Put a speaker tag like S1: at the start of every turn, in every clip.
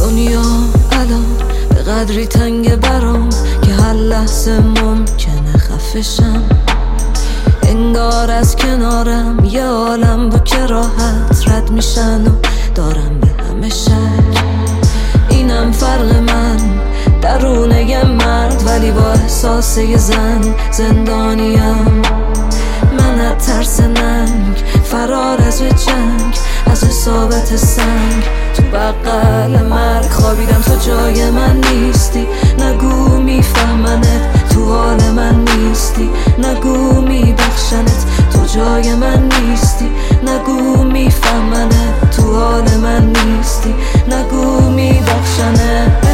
S1: دنیا الان به قدری تنگ برام که هر لحظه ممکنه خفشم. انگار از کنارم یه عالم با که راحت رد میشن و دارم به همه شک. اینم فرق من درونه یه مرد، ولی با احساس یه زن زندانیم. من از ترس ننگ فرار از یه جنگ، از اصابت سنگ تو بغل مرگ خوابیدم. تو جای من نیستی، نگو میفهمنت تو حال من نیستی، نگو میبخشنت تو جای من نیستی، نگو میفهمنت تو حال من نیستی، نگو میبخشنت.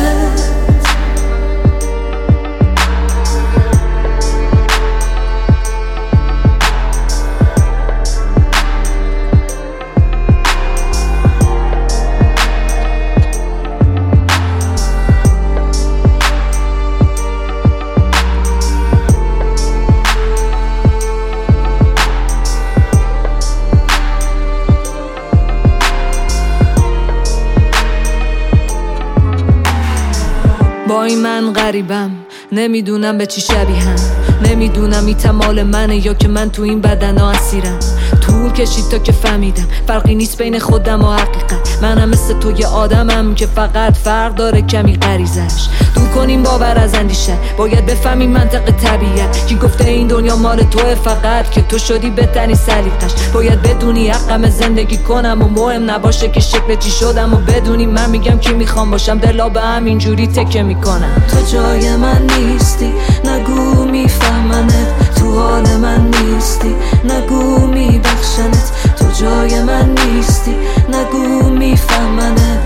S1: با این من غریبم، نمیدونم به چی شبیهم، نمیدونم این مال منه یا که من تو این بدن ها اسیرم. طول کشید تا که فهمیدم فرقی نیست بین خودم و حقیقت. منم مثل تو یه آدمم که فقط فرق داره کمی غریزش. دور کنیم باور از اندیشه، باید بفهمیم منطق طبیعت. کی گفته این دنیا مال توه فقط که تو شدی بهترین سلیقش. باید بدونی حقم زندگی کنم و مهم نباشه که شکل چی شدم، و بدونی من میگم کی میخوام باشم، دلا به همینجوری تکه میکنم. تو جای من نیستی، نگو میفهمنت تو حال من نیستی، نگو میبخشنت تو جای من نیستی، نگو میفهمنت